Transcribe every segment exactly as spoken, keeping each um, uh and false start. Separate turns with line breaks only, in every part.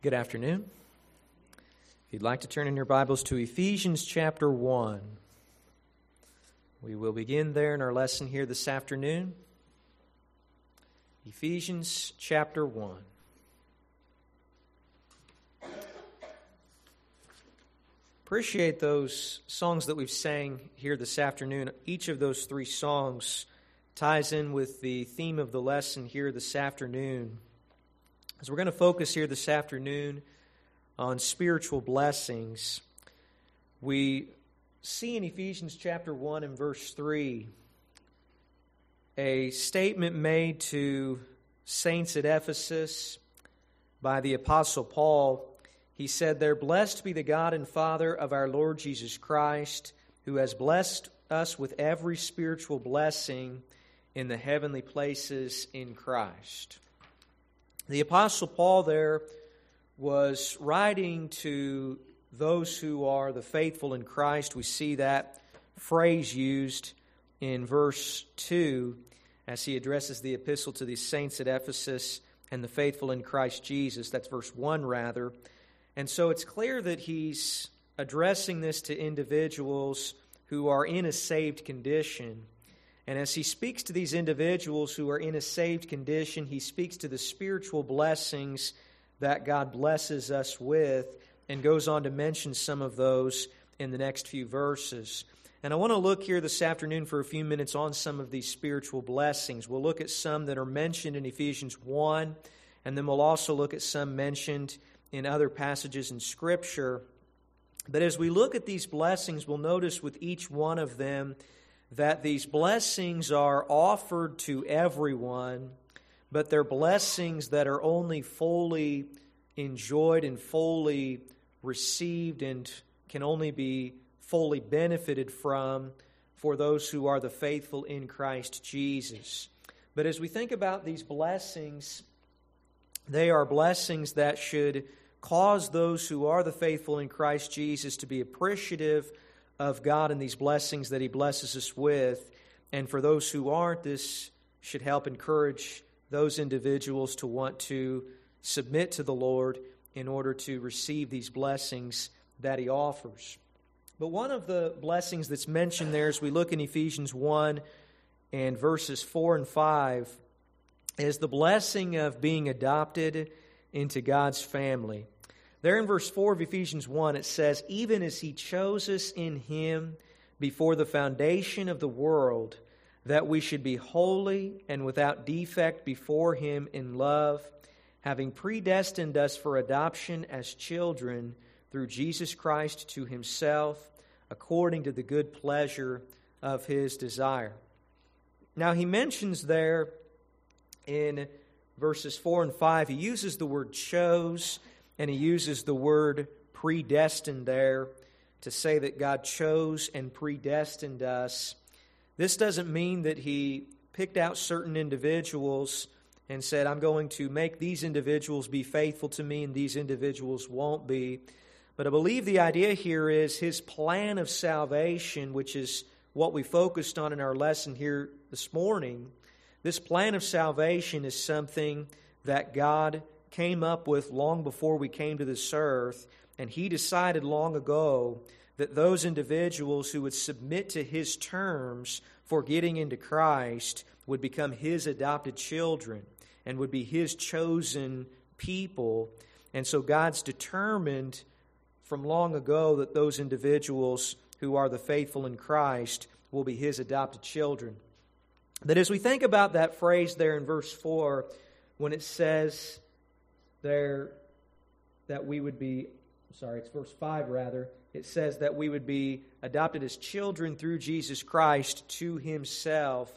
Good afternoon. If you'd like to turn in your Bibles to Ephesians chapter one, we will begin there in our lesson here this afternoon. Ephesians chapter one. Appreciate those songs that we've sang here this afternoon. Each of those three songs ties in with the theme of the lesson here this afternoon. As we're going to focus here this afternoon on spiritual blessings, we see in Ephesians chapter one and verse three a statement made to saints at Ephesus by the Apostle Paul. He said there, "Blessed be the God and Father of our Lord Jesus Christ, who has blessed us with every spiritual blessing in the heavenly places in Christ." The Apostle Paul there was writing to those who are the faithful in Christ. We see that phrase used in verse two as he addresses the epistle to the saints at Ephesus and the faithful in Christ Jesus. That's verse one, rather. And so it's clear that he's addressing this to individuals who are in a saved condition. And as he speaks to these individuals who are in a saved condition, he speaks to the spiritual blessings that God blesses us with and goes on to mention some of those in the next few verses. And I want to look here this afternoon for a few minutes on some of these spiritual blessings. We'll look at some that are mentioned in Ephesians one, and then we'll also look at some mentioned in other passages in Scripture. But as we look at these blessings, we'll notice with each one of them that these blessings are offered to everyone, but they're blessings that are only fully enjoyed and fully received and can only be fully benefited from for those who are the faithful in Christ Jesus. But as we think about these blessings, they are blessings that should cause those who are the faithful in Christ Jesus to be appreciative of God and these blessings that He blesses us with. And for those who aren't, this should help encourage those individuals to want to submit to the Lord in order to receive these blessings that He offers. But one of the blessings that's mentioned there as we look in Ephesians one and verses four and five is the blessing of being adopted into God's family. There in verse four of Ephesians one, it says, "Even as He chose us in Him before the foundation of the world, that we should be holy and without defect before Him in love, having predestined us for adoption as children through Jesus Christ to Himself, according to the good pleasure of His desire." Now he mentions there in verses four and five, he uses the word chose, and he uses the word predestined there to say that God chose and predestined us. This doesn't mean that He picked out certain individuals and said, "I'm going to make these individuals be faithful to me and these individuals won't be." But I believe the idea here is His plan of salvation, which is what we focused on in our lesson here this morning. This plan of salvation is something that God came up with long before we came to this earth, and He decided long ago that those individuals who would submit to His terms for getting into Christ would become His adopted children and would be His chosen people. And so God's determined from long ago that those individuals who are the faithful in Christ will be His adopted children. But as we think about that phrase there in verse four, when it says there that we would be, sorry, it's verse five rather, it says that we would be adopted as children through Jesus Christ to Himself.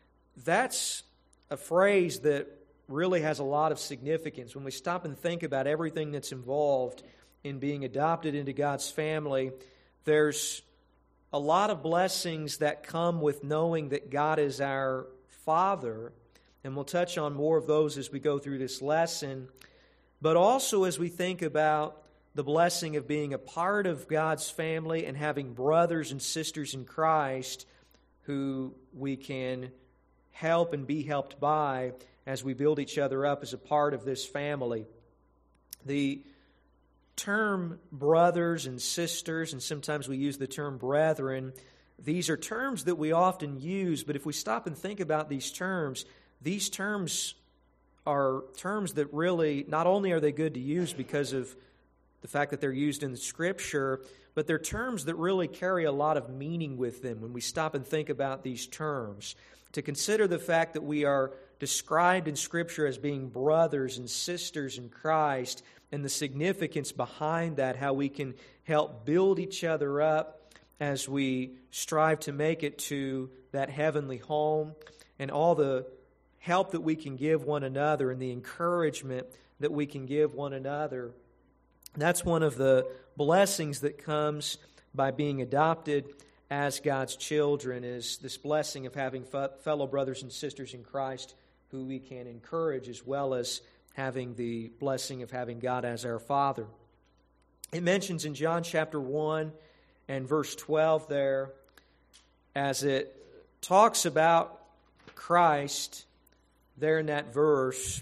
That's a phrase that really has a lot of significance. When we stop and think about everything that's involved in being adopted into God's family, there's a lot of blessings that come with knowing that God is our Father, and we'll touch on more of those as we go through this lesson. But also as we think about the blessing of being a part of God's family and having brothers and sisters in Christ who we can help and be helped by as we build each other up as a part of this family. The term brothers and sisters, and sometimes we use the term brethren, these are terms that we often use, but if we stop and think about these terms, these terms are terms that really, not only are they good to use because of the fact that they're used in the Scripture, but they're terms that really carry a lot of meaning with them when we stop and think about these terms. To consider the fact that we are described in Scripture as being brothers and sisters in Christ, and the significance behind that, how we can help build each other up as we strive to make it to that heavenly home, and all the help that we can give one another and the encouragement that we can give one another. That's one of the blessings that comes by being adopted as God's children, is this blessing of having fellow brothers and sisters in Christ who we can encourage, as well as having the blessing of having God as our Father. It mentions in John chapter one and verse twelve there, as it talks about Christ there in that verse,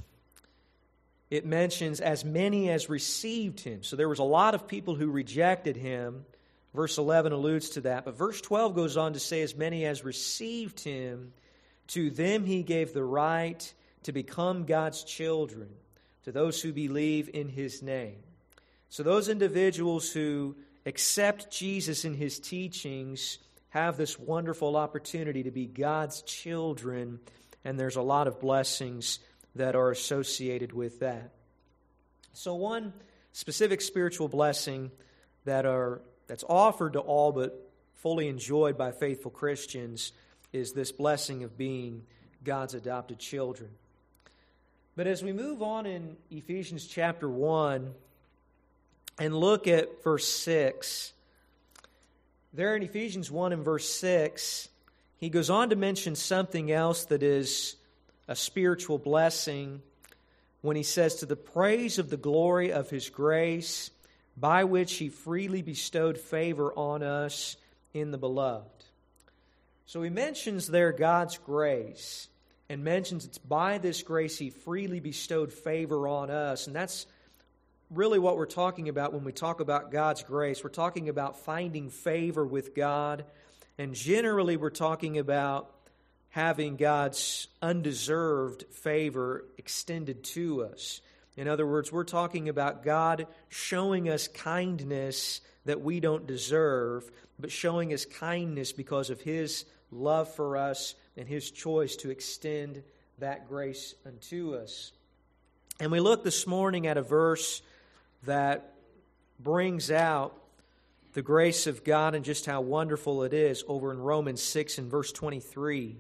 it mentions as many as received Him. So there was a lot of people who rejected Him. Verse eleven alludes to that. But verse twelve goes on to say, as many as received Him, to them He gave the right to become God's children, to those who believe in His name. So those individuals who accept Jesus in His teachings have this wonderful opportunity to be God's children, and there's a lot of blessings that are associated with that. So one specific spiritual blessing that are that's offered to all but fully enjoyed by faithful Christians is this blessing of being God's adopted children. But as we move on in Ephesians chapter one and look at verse six, there in Ephesians one and verse six, he goes on to mention something else that is a spiritual blessing when he says, to the praise of the glory of His grace, by which He freely bestowed favor on us in the Beloved. So he mentions there God's grace, and mentions it's by this grace He freely bestowed favor on us. And that's really what we're talking about when we talk about God's grace. We're talking about finding favor with God, and generally we're talking about having God's undeserved favor extended to us. In other words, we're talking about God showing us kindness that we don't deserve, but showing us kindness because of His love for us and His choice to extend that grace unto us. And we look this morning at a verse that brings out the grace of God and just how wonderful it is over in Romans six and verse twenty-three.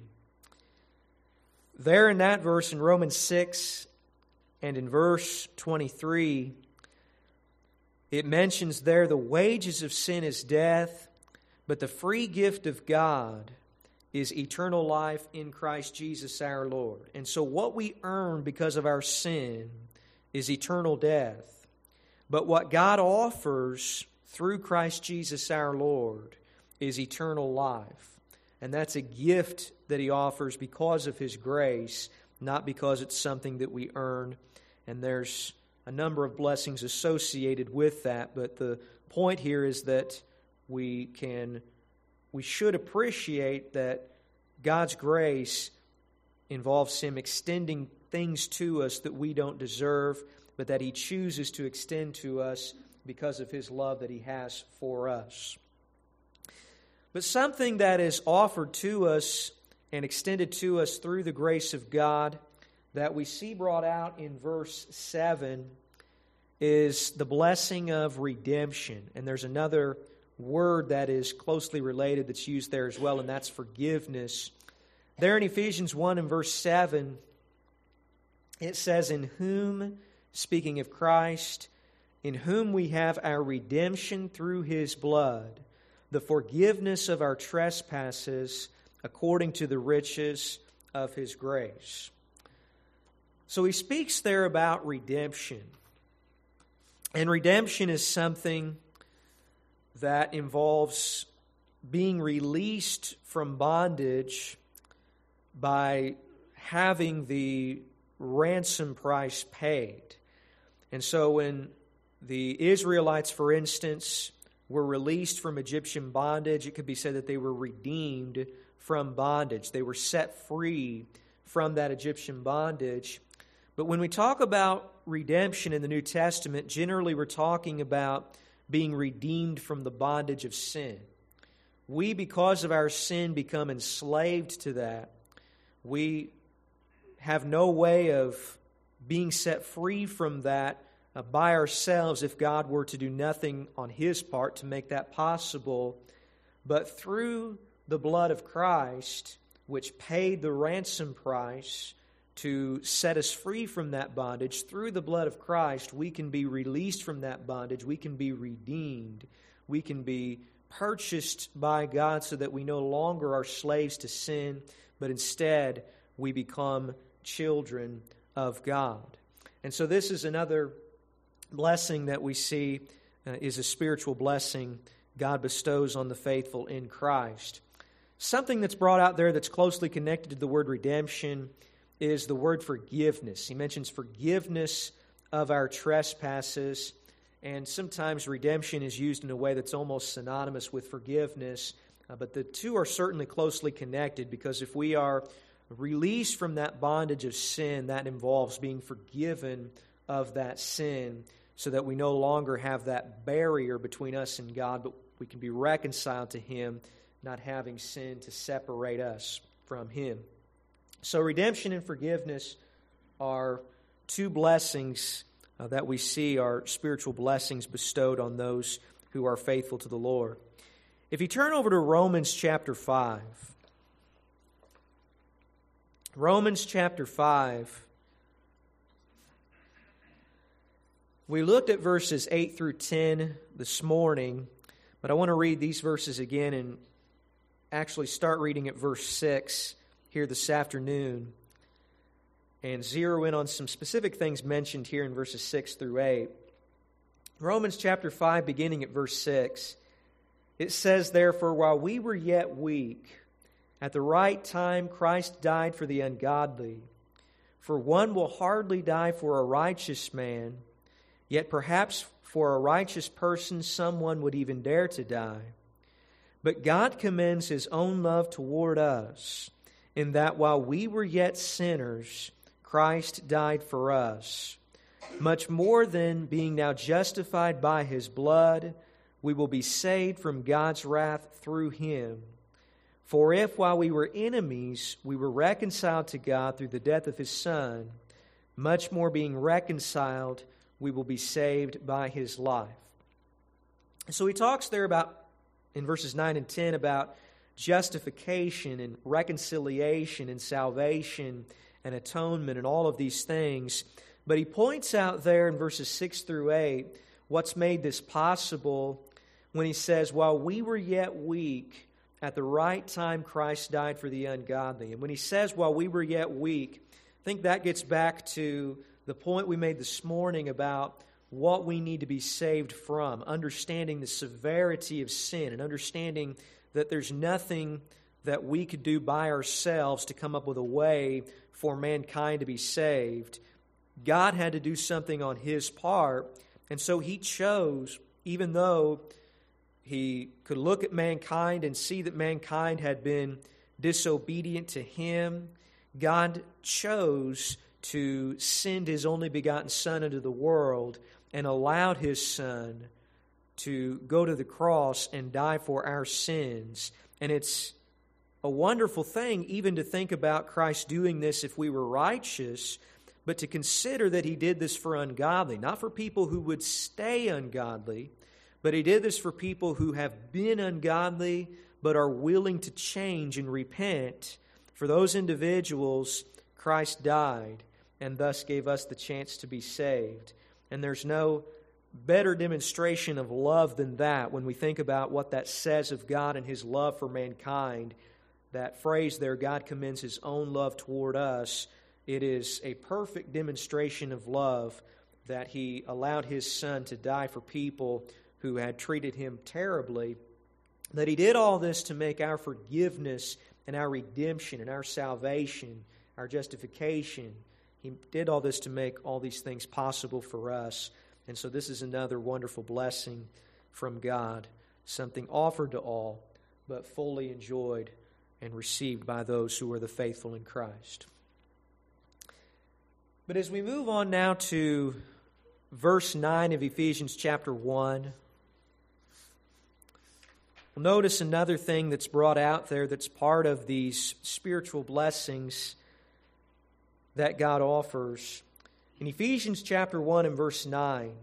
There in that verse in Romans six and in verse twenty-three, it mentions there the wages of sin is death, but the free gift of God is eternal life in Christ Jesus our Lord. And so what we earn because of our sin is eternal death. But what God offers through Christ Jesus our Lord is eternal life. And that's a gift that He offers because of His grace, not because it's something that we earn. And there's a number of blessings associated with that. But the point here is that we can, we should appreciate that God's grace involves Him extending things to us that we don't deserve, but that He chooses to extend to us because of His love that He has for us. But something that is offered to us and extended to us through the grace of God that we see brought out in verse seven is the blessing of redemption. And there's another word that is closely related that's used there as well, and that's forgiveness. There in Ephesians one and verse seven, it says, in whom, speaking of Christ, in whom we have our redemption through His blood, the forgiveness of our trespasses according to the riches of His grace. So he speaks there about redemption. And redemption is something that involves being released from bondage by having the ransom price paid. And so when The Israelites, for instance, were released from Egyptian bondage. It could be said that they were redeemed from bondage. They were set free from that Egyptian bondage. But when we talk about redemption in the New Testament, generally we're talking about being redeemed from the bondage of sin. We, because of our sin, become enslaved to that. We have no way of being set free from that uh, by ourselves if God were to do nothing on His part to make that possible. But through the blood of Christ, which paid the ransom price to set us free from that bondage, through the blood of Christ, we can be released from that bondage. We can be redeemed. We can be purchased by God so that we no longer are slaves to sin, but instead we become children of God. And so this is another blessing that we see uh, is a spiritual blessing God bestows on the faithful in Christ. Something that's brought out there that's closely connected to the word redemption is the word forgiveness. He mentions forgiveness of our trespasses, and sometimes redemption is used in a way that's almost synonymous with forgiveness, uh, but the two are certainly closely connected, because if we are released from that bondage of sin, that involves being forgiven of that sin so that we no longer have that barrier between us and God, but we can be reconciled to Him, not having sin to separate us from Him. So redemption and forgiveness are two blessings uh, that we see are spiritual blessings bestowed on those who are faithful to the Lord. If you turn over to Romans chapter five, Romans chapter five, we looked at verses eight through ten this morning, but I want to read these verses again and actually start reading at verse six here this afternoon and zero in on some specific things mentioned here in verses six through eight. Romans chapter five, beginning at verse six, it says, "Therefore, while we were yet weak, at the right time Christ died for the ungodly. For one will hardly die for a righteous man, yet perhaps for a righteous person someone would even dare to die. But God commends His own love toward us, in that while we were yet sinners, Christ died for us. Much more than being now justified by His blood, we will be saved from God's wrath through Him. For if while we were enemies, we were reconciled to God through the death of His Son, much more being reconciled, we will be saved by His life." So he talks there about, in verses nine and ten, about justification and reconciliation and salvation and atonement and all of these things. But he points out there in verses six through eight what's made this possible when he says, while we were yet weak, at the right time Christ died for the ungodly. And when he says, while we were yet weak, I think that gets back to the point we made this morning about what we need to be saved from, understanding the severity of sin and understanding that there's nothing that we could do by ourselves to come up with a way for mankind to be saved. God had to do something on His part, and so He chose, even though He could look at mankind and see that mankind had been disobedient to Him, God chose to send His only begotten Son into the world and allowed His Son to go to the cross and die for our sins. And it's a wonderful thing even to think about Christ doing this if we were righteous, but to consider that He did this for ungodly, not for people who would stay ungodly, but He did this for people who have been ungodly but are willing to change and repent. For those individuals, Christ died and thus gave us the chance to be saved. And there's no better demonstration of love than that when we think about what that says of God and His love for mankind. That phrase there, God commends His own love toward us. It is a perfect demonstration of love that He allowed His Son to die for people who had treated Him terribly. That He did all this to make our forgiveness and our redemption and our salvation, our justification. He did all this to make all these things possible for us. And so this is another wonderful blessing from God, something offered to all, but fully enjoyed and received by those who are the faithful in Christ. But as we move on now to verse nine of Ephesians chapter one, we'll notice another thing that's brought out there that's part of these spiritual blessings that God offers. In Ephesians chapter one and verse nine,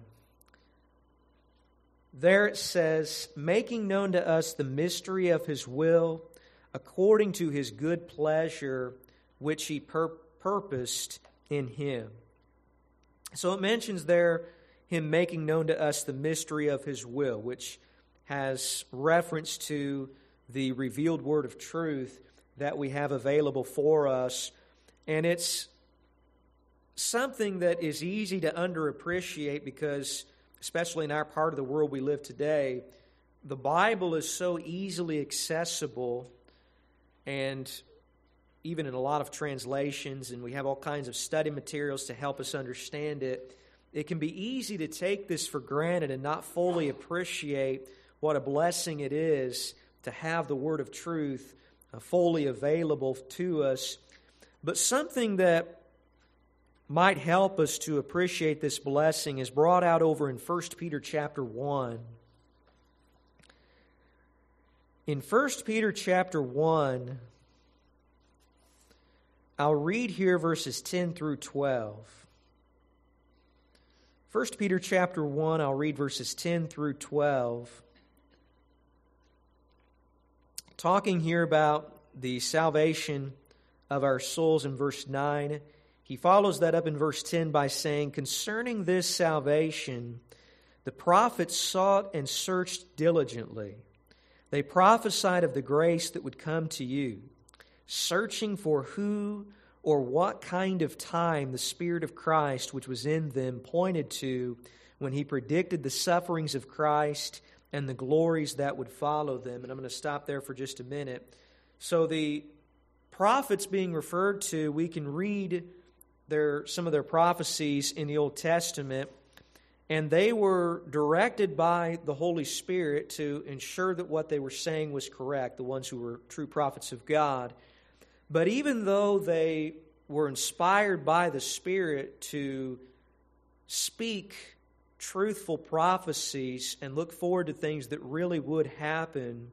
there it says, making known to us the mystery of His will, according to His good pleasure, which He pur- purposed in Him. So it mentions there Him making known to us the mystery of His will, which has reference to the revealed word of truth that we have available for us. And it's something that is easy to underappreciate because, especially in our part of the world we live today, the Bible is so easily accessible, and even in a lot of translations, and we have all kinds of study materials to help us understand it, it can be easy to take this for granted and not fully appreciate what a blessing it is to have the word of truth fully available to us. But something that might help us to appreciate this blessing is brought out over in First Peter chapter one. In First Peter chapter one, I'll read here verses ten through twelve. First Peter chapter one, I'll read verses ten through twelve. Talking here about the salvation of our souls in verse nine. He follows that up in verse ten by saying, concerning this salvation, the prophets sought and searched diligently. They prophesied of the grace that would come to you, searching for who or what kind of time the Spirit of Christ which was in them pointed to when He predicted the sufferings of Christ and the glories that would follow them. And I'm going to stop there for just a minute. So the prophets being referred to, we can read Their, some of their prophecies in the Old Testament, and they were directed by the Holy Spirit to ensure that what they were saying was correct, the ones who were true prophets of God. But even though they were inspired by the Spirit to speak truthful prophecies and look forward to things that really would happen,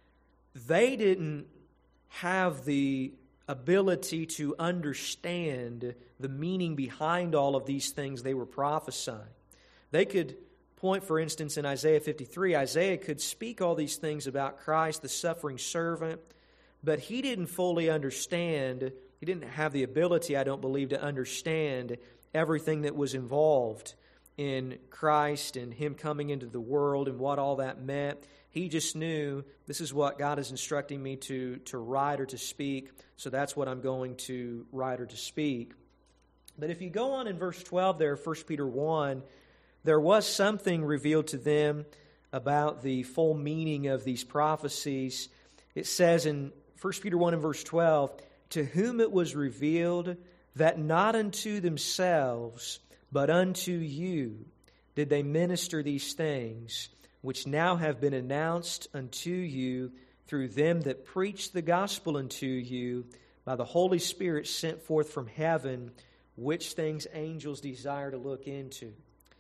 they didn't have the ability to understand the meaning behind all of these things they were prophesying. They could point, for instance, in Isaiah fifty-three, Isaiah could speak all these things about Christ, the suffering servant, but he didn't fully understand, he didn't have the ability, I don't believe, to understand everything that was involved in Christ and Him coming into the world and what all that meant. He just knew, this is what God is instructing me to, to write or to speak, so that's what I'm going to write or to speak. But if you go on in verse twelve there, First Peter one, there was something revealed to them about the full meaning of these prophecies. It says in First Peter one and verse twelve, to whom it was revealed that not unto themselves, but unto you did they minister these things, which now have been announced unto you through them that preach the gospel unto you by the Holy Spirit sent forth from heaven, which things angels desire to look into.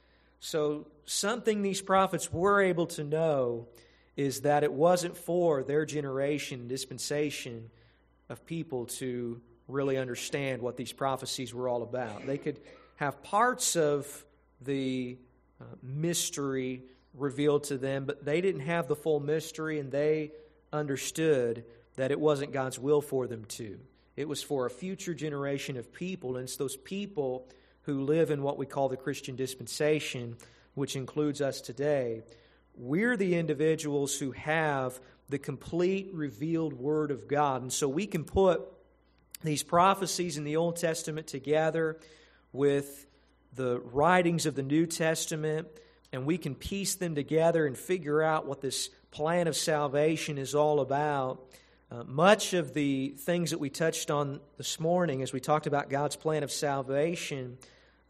So something these prophets were able to know is that it wasn't for their generation, dispensation of people to really understand what these prophecies were all about. They could have parts of the uh, mystery revealed to them, but they didn't have the full mystery, and they understood that it wasn't God's will for them to. It was for a future generation of people, and it's those people who live in what we call the Christian dispensation, which includes us today. We're the individuals who have the complete revealed Word of God, and so we can put these prophecies in the Old Testament together with the writings of the New Testament, and we can piece them together and figure out what this plan of salvation is all about. Uh, much of the things that we touched on this morning as we talked about God's plan of salvation,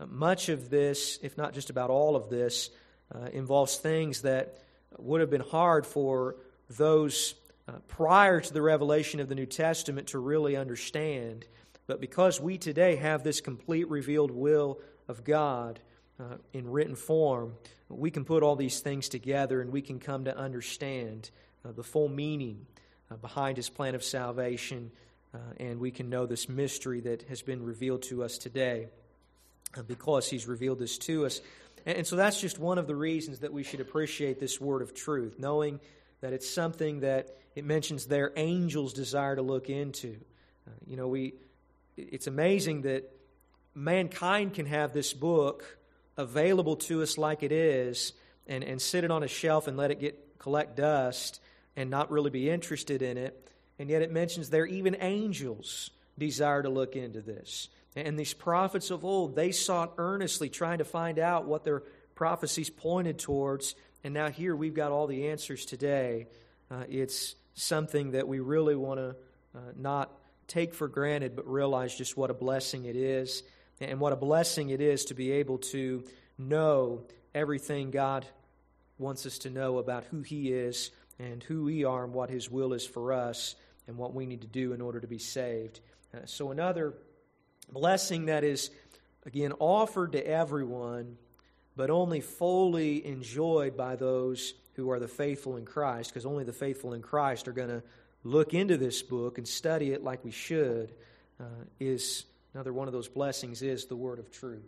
Uh, much of this, if not just about all of this, uh, involves things that would have been hard for those uh, prior to the revelation of the New Testament to really understand. But because we today have this complete revealed will of God uh, in written form, we can put all these things together and we can come to understand uh, the full meaning uh, behind His plan of salvation, uh, and we can know this mystery that has been revealed to us today uh, because He's revealed this to us. And, and so that's just one of the reasons that we should appreciate this word of truth, knowing that it's something that it mentions there angels desire to look into. Uh, you know, we it's amazing that mankind can have this book available to us like it is and, and sit it on a shelf and let it get collect dust and not really be interested in it. And yet it mentions there even angels desire to look into this. And these prophets of old, they sought earnestly trying to find out what their prophecies pointed towards. And now here we've got all the answers today. Uh, it's something that we really want to uh, not take for granted, but realize just what a blessing it is. And what a blessing it is to be able to know everything God wants us to know about who He is and who we are and what His will is for us and what we need to do in order to be saved. Uh, so another blessing that is, again, offered to everyone, but only fully enjoyed by those who are the faithful in Christ, because only the faithful in Christ are going to look into this book and study it like we should, uh, is... Another one of those blessings is the word of truth.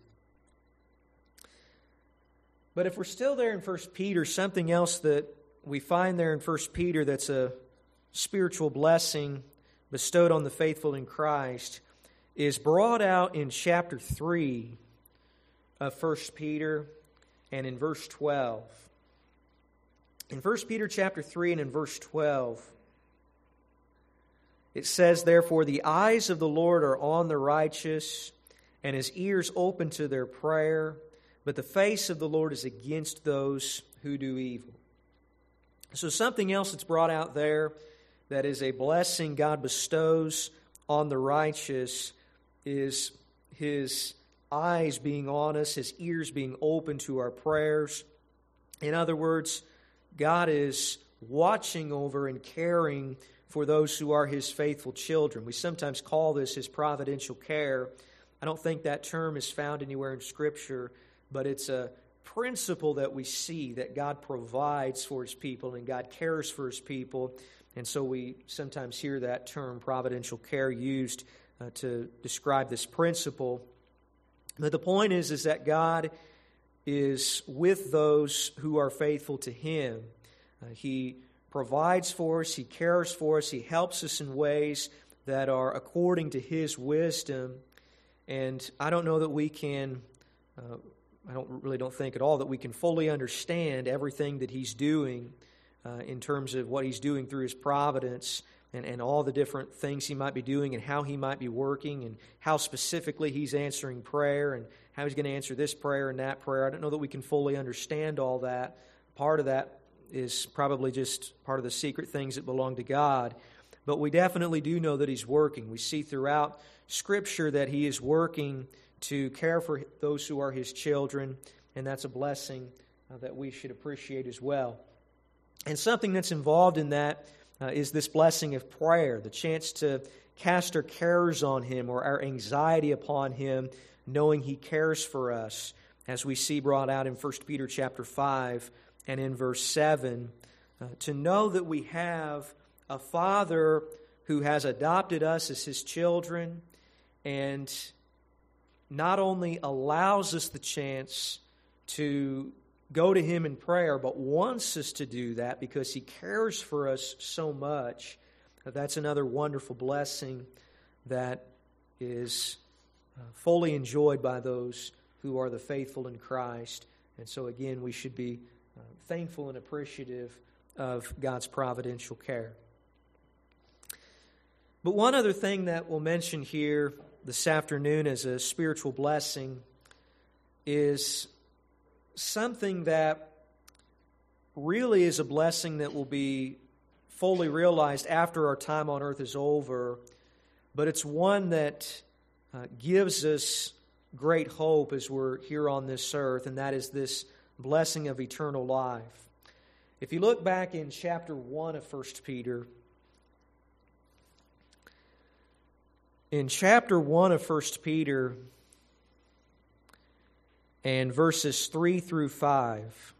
But if we're still there in First Peter, something else that we find there in First Peter that's a spiritual blessing bestowed on the faithful in Christ is brought out in chapter three of First Peter and in verse twelve. In First Peter chapter three and in verse twelve, it says, "Therefore the eyes of the Lord are on the righteous, and His ears open to their prayer, but the face of the Lord is against those who do evil." So something else that's brought out there that is a blessing God bestows on the righteous is His eyes being on us, His ears being open to our prayers. In other words, God is watching over and caring for those who are His faithful children. We sometimes call this His providential care. I don't think that term is found anywhere in Scripture, but it's a principle that we see that God provides for His people and God cares for His people. And so we sometimes hear that term, providential care, used uh, to describe this principle. But the point is, is that God is with those who are faithful to Him. Uh, he provides for us, He cares for us, He helps us in ways that are according to His wisdom. And I don't know that we can, uh, I don't really don't think at all that we can fully understand everything that He's doing uh, in terms of what He's doing through His providence and, and all the different things He might be doing and how He might be working and how specifically He's answering prayer and how He's going to answer this prayer and that prayer. I don't know that we can fully understand all that. Part of that is probably just part of the secret things that belong to God. But we definitely do know that He's working. We see throughout Scripture that He is working to care for those who are His children, and that's a blessing uh, that we should appreciate as well. And something that's involved in that uh, is this blessing of prayer, the chance to cast our cares on Him or our anxiety upon Him, knowing He cares for us, as we see brought out in First Peter chapter five, and in verse seven, uh, to know that we have a Father who has adopted us as His children and not only allows us the chance to go to Him in prayer, but wants us to do that because He cares for us so much. That's another wonderful blessing that is uh, fully enjoyed by those who are the faithful in Christ. And so again, we should be Uh, thankful and appreciative of God's providential care. But one other thing that we'll mention here this afternoon as a spiritual blessing is something that really is a blessing that will be fully realized after our time on earth is over, but it's one that uh, gives us great hope as we're here on this earth, and that is this blessing of eternal life. If you look back in chapter one of First Peter, in chapter one of First Peter and verses three through five,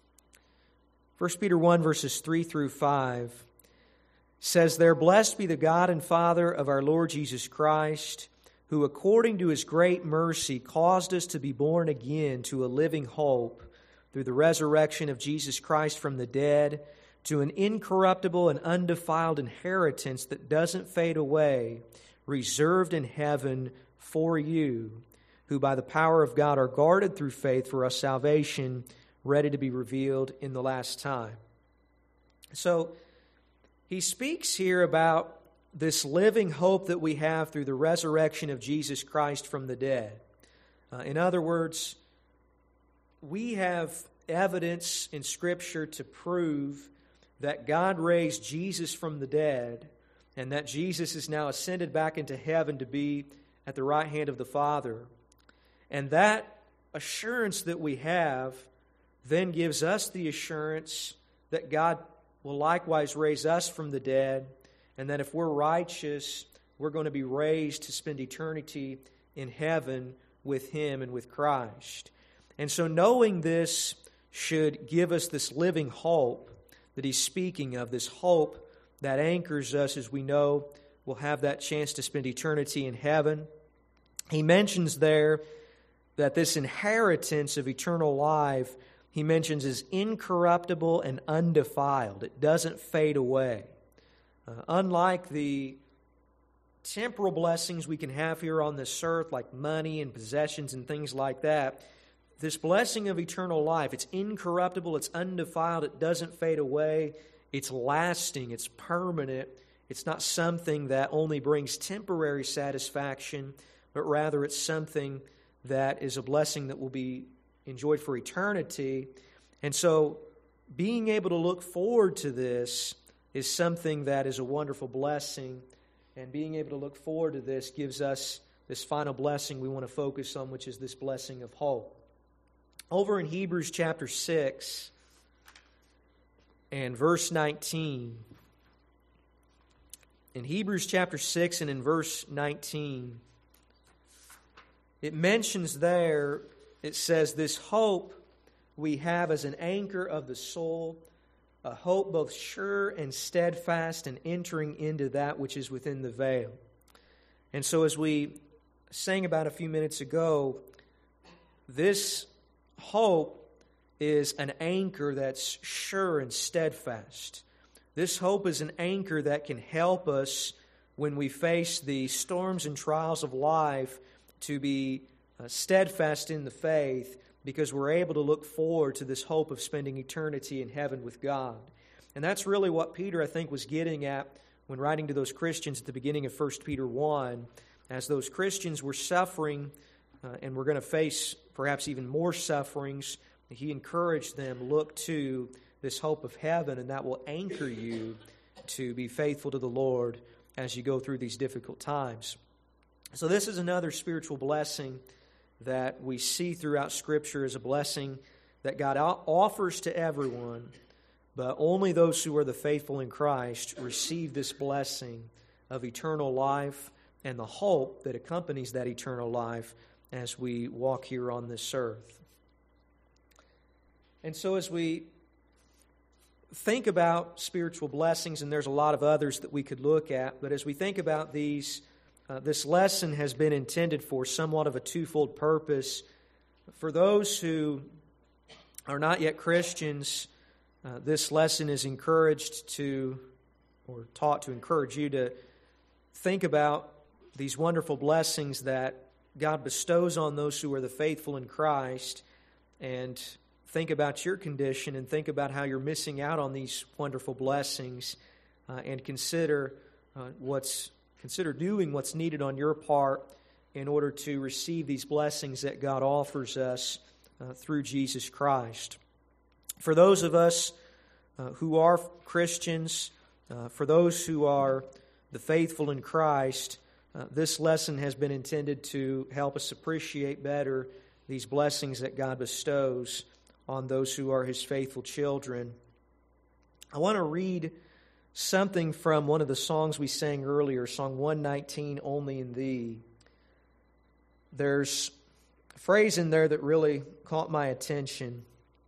First Peter one, verses three through five, says there, "Blessed be the God and Father of our Lord Jesus Christ, who according to His great mercy caused us to be born again to a living hope through the resurrection of Jesus Christ from the dead, to an incorruptible and undefiled inheritance that doesn't fade away, reserved in heaven for you, who by the power of God are guarded through faith for us salvation, ready to be revealed in the last time." So, he speaks here about this living hope that we have through the resurrection of Jesus Christ from the dead. Uh, in other words, we have evidence in Scripture to prove that God raised Jesus from the dead and that Jesus is now ascended back into heaven to be at the right hand of the Father. And that assurance that we have then gives us the assurance that God will likewise raise us from the dead, and that if we're righteous, we're going to be raised to spend eternity in heaven with Him and with Christ. And so knowing this should give us this living hope that he's speaking of, this hope that anchors us as we know we'll have that chance to spend eternity in heaven. He mentions there that this inheritance of eternal life, he mentions, is incorruptible and undefiled. It doesn't fade away. Uh, unlike the temporal blessings we can have here on this earth, like money and possessions and things like that, this blessing of eternal life, it's incorruptible, it's undefiled, it doesn't fade away, it's lasting, it's permanent. It's not something that only brings temporary satisfaction, but rather it's something that is a blessing that will be enjoyed for eternity. And so being able to look forward to this is something that is a wonderful blessing. And being able to look forward to this gives us this final blessing we want to focus on, which is this blessing of hope. Over in Hebrews chapter six and verse nineteen, in Hebrews chapter six and in verse nineteen, it mentions there, it says, "This hope we have as an anchor of the soul, a hope both sure and steadfast, and entering into that which is within the veil." And so as we sang about a few minutes ago, this hope is an anchor that's sure and steadfast. This hope is an anchor that can help us when we face the storms and trials of life to be uh, steadfast in the faith, because we're able to look forward to this hope of spending eternity in heaven with God. And that's really what Peter, I think, was getting at when writing to those Christians at the beginning of First Peter one. As those Christians were suffering uh, and were going to face perhaps even more sufferings, he encouraged them, look to this hope of heaven, and that will anchor you to be faithful to the Lord as you go through these difficult times. So this is another spiritual blessing that we see throughout Scripture as a blessing that God offers to everyone, but only those who are the faithful in Christ receive this blessing of eternal life and the hope that accompanies that eternal life as we walk here on this earth. And so as we think about spiritual blessings, and there's a lot of others that we could look at, but as we think about these, uh, this lesson has been intended for somewhat of a twofold purpose. For those who are not yet Christians, uh, this lesson is encouraged to, or taught to encourage you to think about these wonderful blessings that God bestows on those who are the faithful in Christ, and think about your condition and think about how you're missing out on these wonderful blessings, uh, and consider uh, what's consider doing what's needed on your part in order to receive these blessings that God offers us uh, through Jesus Christ. For those of us uh, who are Christians, uh, for those who are the faithful in Christ, Uh, this lesson has been intended to help us appreciate better these blessings that God bestows on those who are His faithful children. I want to read something from one of the songs we sang earlier, Song one nineteen, Only in Thee. There's a phrase in there that really caught my attention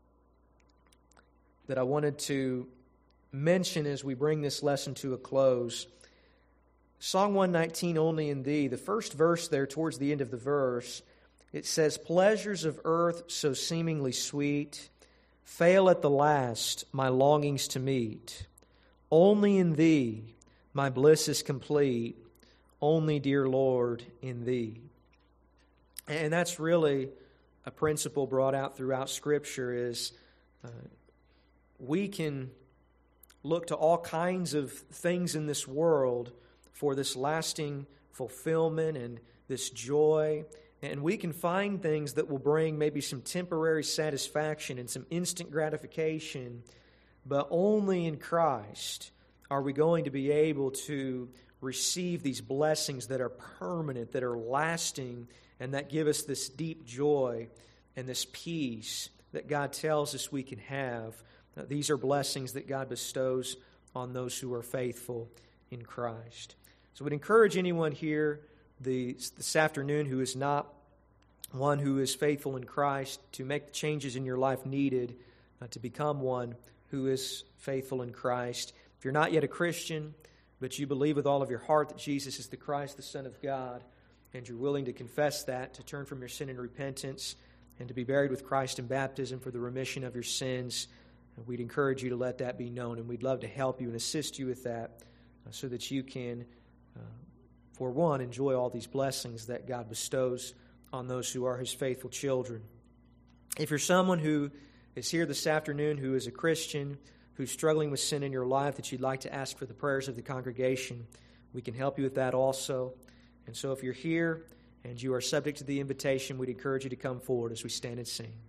that I wanted to mention as we bring this lesson to a close. Song one nineteen, Only in Thee, the first verse there towards the end of the verse, it says, "Pleasures of earth so seemingly sweet fail at the last my longings to meet. Only in Thee my bliss is complete. Only, dear Lord, in Thee." And that's really a principle brought out throughout Scripture is uh, we can look to all kinds of things in this world for this lasting fulfillment and this joy. And we can find things that will bring maybe some temporary satisfaction and some instant gratification, but only in Christ are we going to be able to receive these blessings that are permanent, that are lasting, and that give us this deep joy and this peace that God tells us we can have. Now, these are blessings that God bestows on those who are faithful in Christ. So I would encourage anyone here the, this afternoon who is not one who is faithful in Christ to make the changes in your life needed uh, to become one who is faithful in Christ. If you're not yet a Christian, but you believe with all of your heart that Jesus is the Christ, the Son of God, and you're willing to confess that, to turn from your sin in repentance, and to be buried with Christ in baptism for the remission of your sins, we'd encourage you to let that be known, and we'd love to help you and assist you with that uh, so that you can, uh, for one, enjoy all these blessings that God bestows on those who are His faithful children. If you're someone who is here this afternoon who is a Christian, who's struggling with sin in your life, that you'd like to ask for the prayers of the congregation, we can help you with that also. And so if you're here and you are subject to the invitation, we'd encourage you to come forward as we stand and sing.